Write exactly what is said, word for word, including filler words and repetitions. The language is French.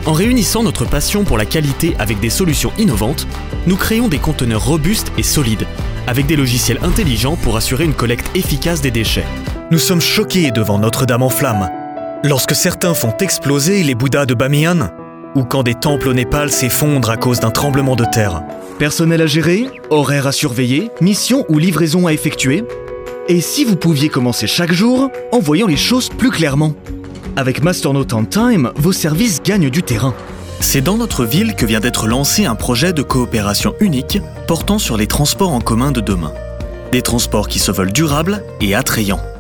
En réunissant notre passion pour la qualité avec des solutions innovantes, nous créons des conteneurs robustes et solides, avec des logiciels intelligents pour assurer une collecte efficace des déchets. Nous sommes choqués devant Notre-Dame en flammes, lorsque certains font exploser les Bouddhas de Bamiyan, ou quand des temples au Népal s'effondrent à cause d'un tremblement de terre. Personnel à gérer, horaires à surveiller, mission ou livraison à effectuer. Et si vous pouviez commencer chaque jour en voyant les choses plus clairement? Avec Masternote on Time, vos services gagnent du terrain. C'est dans notre ville que vient d'être lancé un projet de coopération unique portant sur les transports en commun de demain. Des transports qui se veulent durables et attrayants.